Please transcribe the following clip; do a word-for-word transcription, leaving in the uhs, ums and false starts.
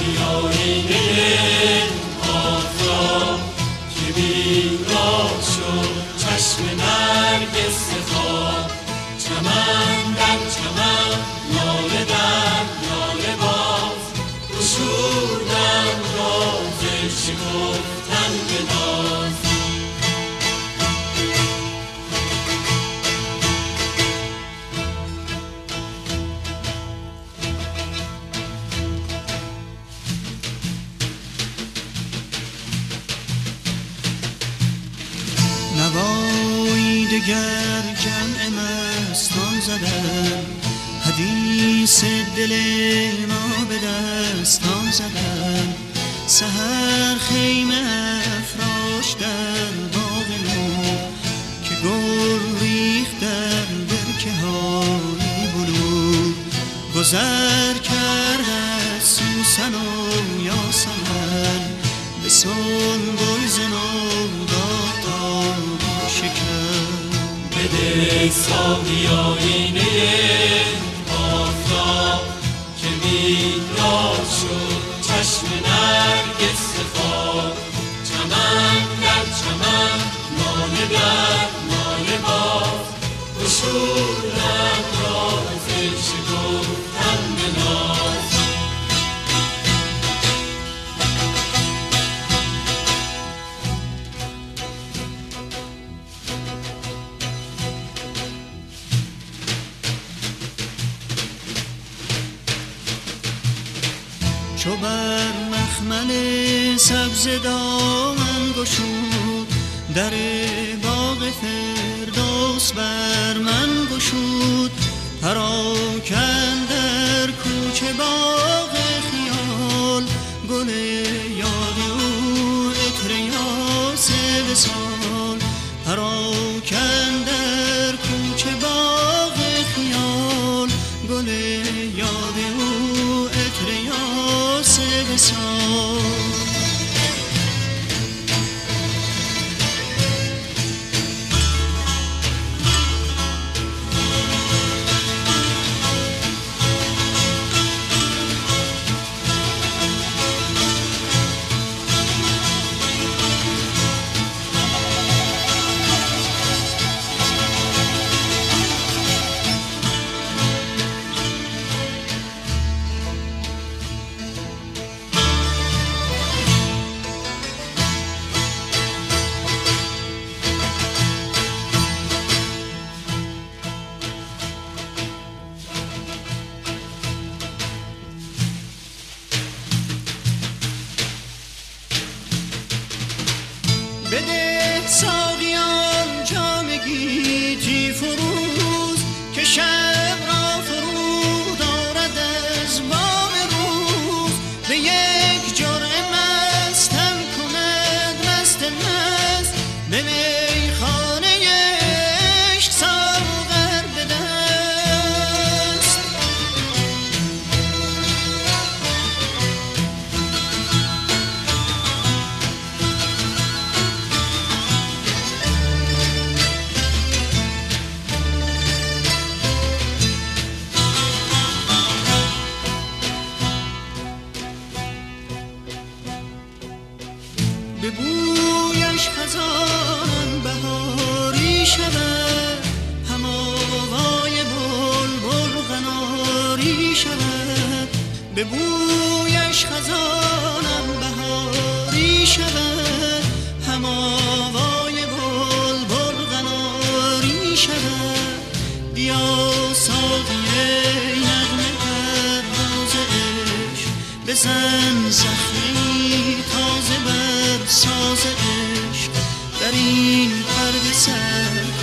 ساقی آینه آفتاب که بیدار شد چشم نرگس خواب، چمن در چمن لاله در لاله باز، گشودم راز شکفتن به ناز. نوایی دگر جمع مستان زدن، حدیث دل ما به دستان زدن. سحر خیمه افراش در باغ نور، که گل ریخت در برکه های بلور. گذر کرد از سوسن و یاسمن، به سنبل زنود آفتاب شکن. بده ساقی آینه آفتاب که بیدار شد چشم نرگس خواب، چمن در چمن لاله در لاله باز، گشودم راز شکفتن به ناز. چو بر مخمل سبز دامن گشود، در باغ فردوس بر من گشود. پراکند در کوچه باغ خیال، گل یاد او عطر یاس وصال. پراکند در کوچه باغ خیال، گل یاد او عطر یاس وصال. بده ساقیان جام گیتی فروز، که شب را فرود آرد از بام روز. به یک جرعه مستم کند مست مست، به میخانه عشق ساغر به دست. به بویش خزان بهاری شود، هم آوای بلبل قناری شود. به بویش خزانم بهاری شود، هم آوای بلبل قناری شود. بیا ساقی نغمه پرداز عشق، بزن زخمی تازه بر ساز عشق. در این پرده سر